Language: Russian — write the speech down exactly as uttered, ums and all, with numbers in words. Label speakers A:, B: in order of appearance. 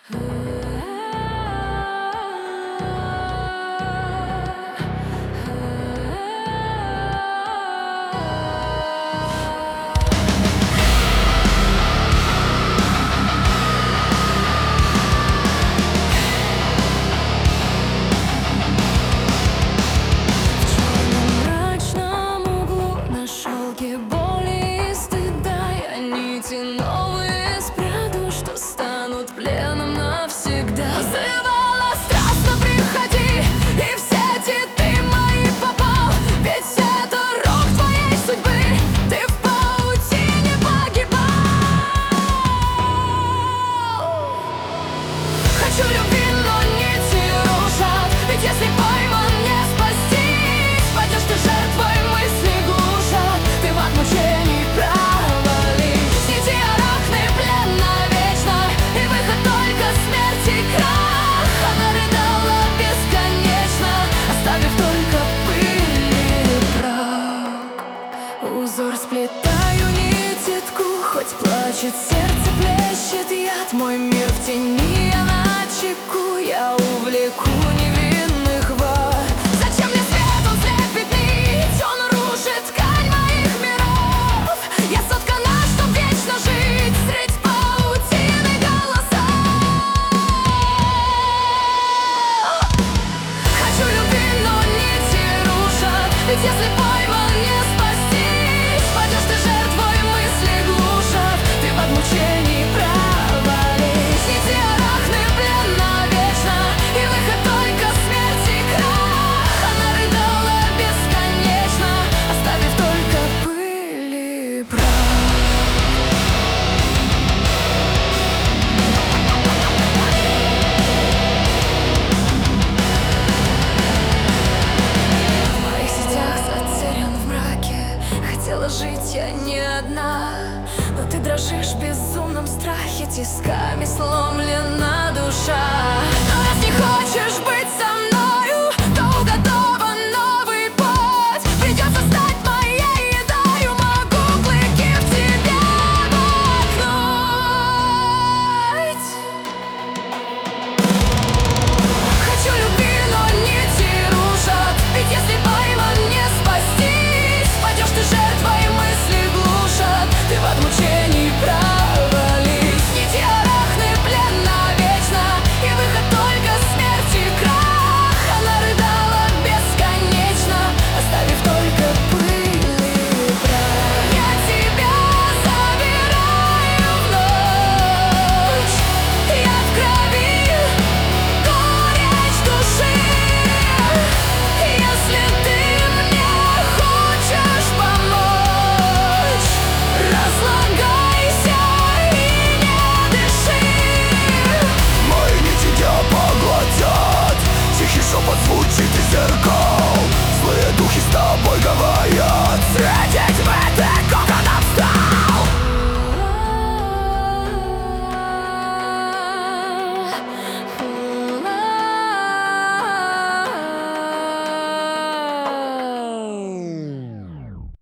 A: Боли и стыда я нити новые спрятаю, что станут пленом навсегда. Взывала страстно, приходи, и в сети ты мои попал. Ведь это рок твоей судьбы, ты в паутине погибал. Хочу любви, но нити рушат, ведь если пойман, не спастись. Пойдешь ты жертвой, мысли глушат, ты в ад мучений провались. Нити арахны, плен навечно, и выход только смерть и крах. Она рыдала бесконечно, оставив только пыль и прах. Узор сплетаю, нититку, хоть плачет сердце, плещет яд. Мой мир в тени, я на чеку, я увлеку невинных вод. Зачем мне свет, он слепит нить, он рушит ткань моих миров. Я соткана, чтоб вечно жить средь паутины голосов. Хочу любви, но нити рушат, ведь если пойман, не спастись. Пойдешь ты жертвой, мысли глушат, ты в ад мучений провались. Нити арахны, плен навечно, и выход только смерть и крах. Она рыдала бесконечно, оставив только пыль и прах. В моих сетях затерян в мраке, хотела жить я не одна, но ты дрожишь в безумном страхе, тисками сломлена душа.